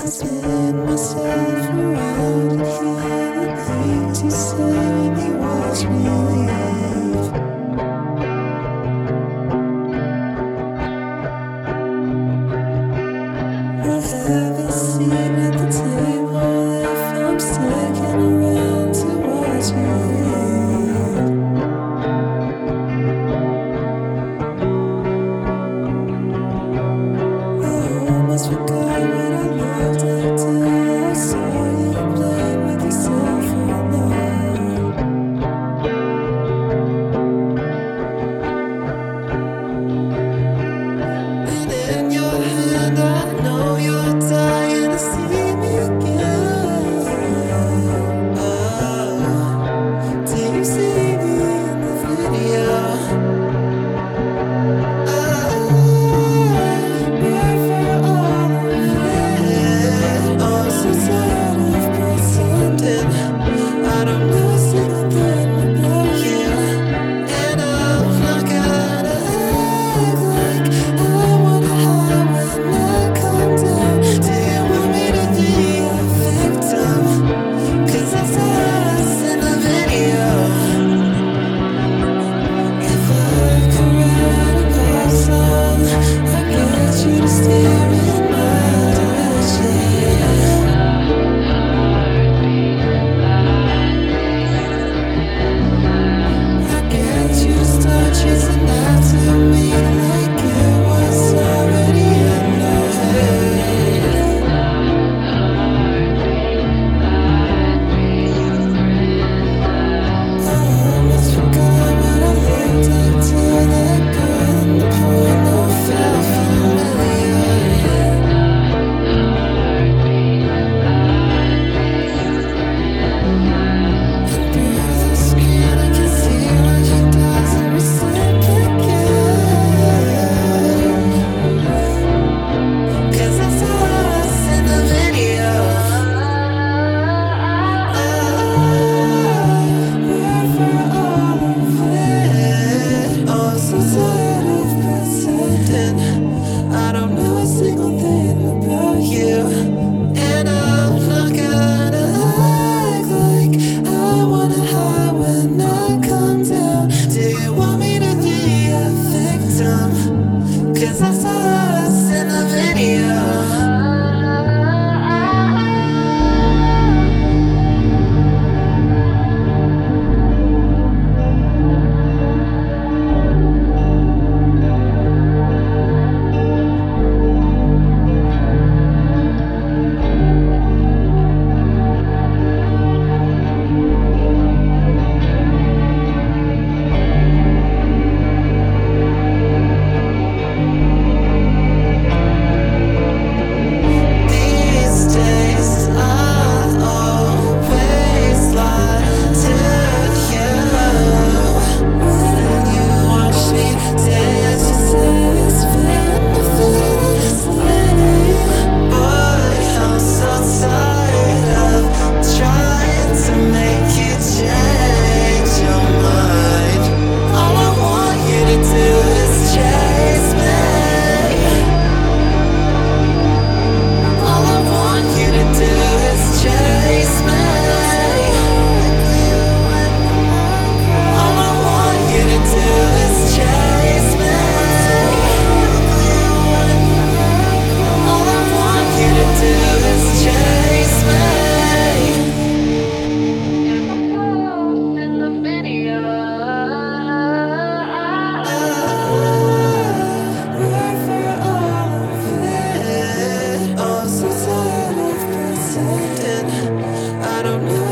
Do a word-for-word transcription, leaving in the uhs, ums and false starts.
spin myself around and hear the things you say when you watch me leave. I have a seat at the table if I'm sticking around to watch you leave. I almost forgot what I looked like till I saw you playing with yourself all night. And in your hand, I know you're dying to see me again. Oh, do you see me in the video? I don't know a single thing about you, and I'm not gonna act like I wanna hide when I come down. Do you want me to be a victim? 'Cause I saw us in the video. I don't know.